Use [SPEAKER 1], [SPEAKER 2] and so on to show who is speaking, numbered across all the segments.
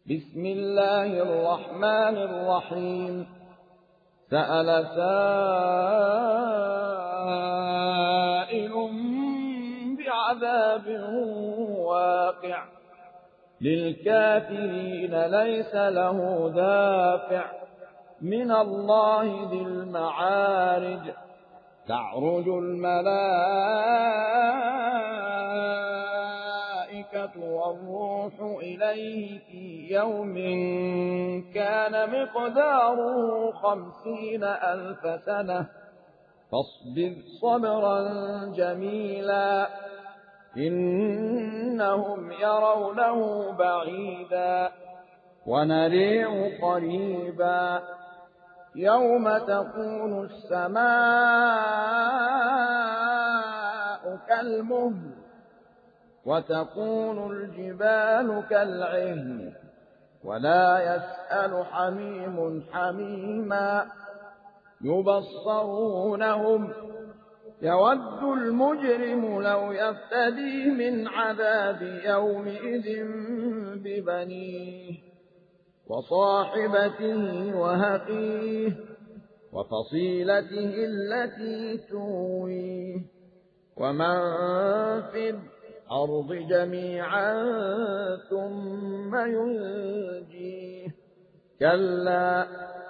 [SPEAKER 1] بسم الله الرحمن الرحيم سأل سائل بعذاب واقع للكافرين ليس له دافع من الله ذي المعارج تعرج الملائكة والروح إليه في يوم كان مقداره 50,000 سنة فاصبر صبرا جميلا إنهم يرونه بعيدا ونريه قريبا يوم تكون السماء كالمهل وتكون الجبال كالعهن ولا يسأل حميم حميما يبصرونهم يود المجرم لو يفتدي من عذاب يومئذ ببنيه وصاحبته وهقيه وفصيلته التي تويه ومن في الأرض جميعا ثم ينجيه كلا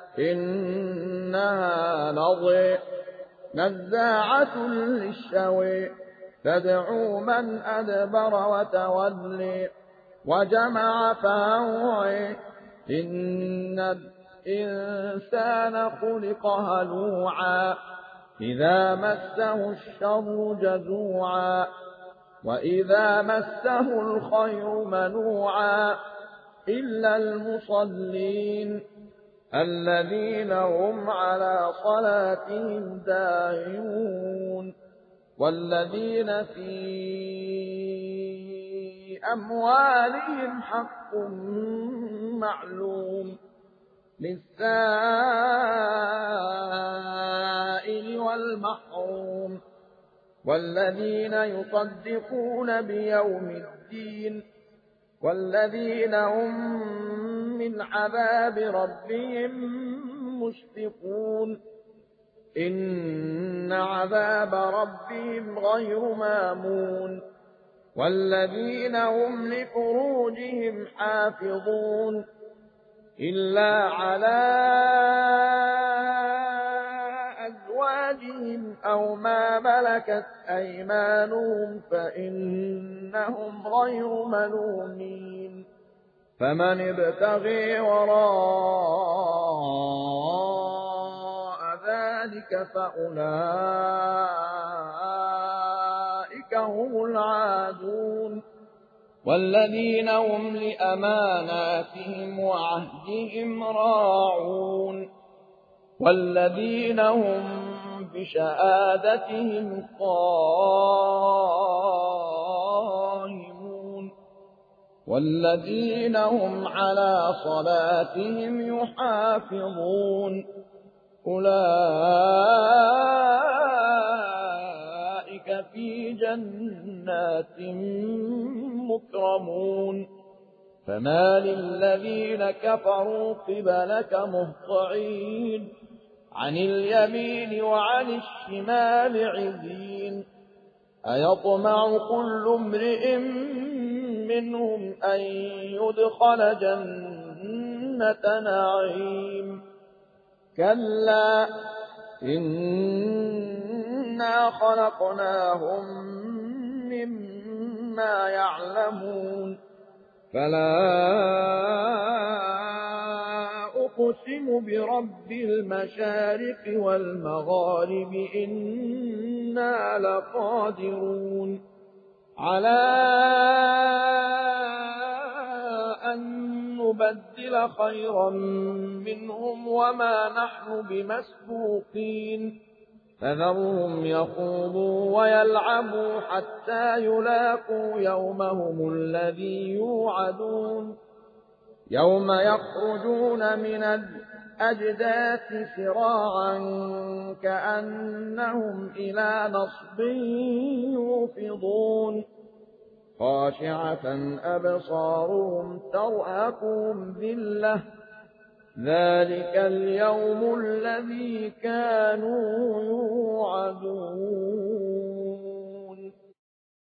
[SPEAKER 1] إنها لظى نزاعة للشوى تدعو من أدبر وتولي وجمع فأوعي إن الإنسان خلق هلوعا إذا مسه الشر جزوعا وإذا مسه الخير منوعا إلا المصلين الذين هم على صلاتهم دائمون والذين في أموالهم حق معلوم للسائل والمحروم والذين يصدقون بيوم الدين والذين هم من عذاب ربهم مشفقون إن عذاب ربهم غير مامون والذين هم لفروجهم حافظون إلا على أزواجهم أو ما ملكت أيمانهم فإنهم غير ملومين فمن ابتغي وراء ذلك فأولئك هم العادون والذين هم لأماناتهم وعهدهم راعون والذين هم بشهادتهم قائمون والذين هم على صلاتهم يحافظون أولئك في جنات مكرمون فما للذين كفروا قبلك مهطعين عن اليمين وعن الشمال عزين أيطمع كل امرئ منهم أن يدخل جنة نعيم كلا إنا خلقناهم مما يعلمون فلا أقسم برب المشارق والمغارب إنا لقادرون على أن نبدل خيرا منهم وما نحن بمسبوقين فذرهم يخوضوا ويلعبوا حتى يلاقوا يومهم الذي يوعدون يوم يخرجون من الأجداث سراعا كأنهم إلى نصب يوفضون خاشعة أبصارهم ترهقهم ذلة ذلك اليوم الذي كانوا يوعدون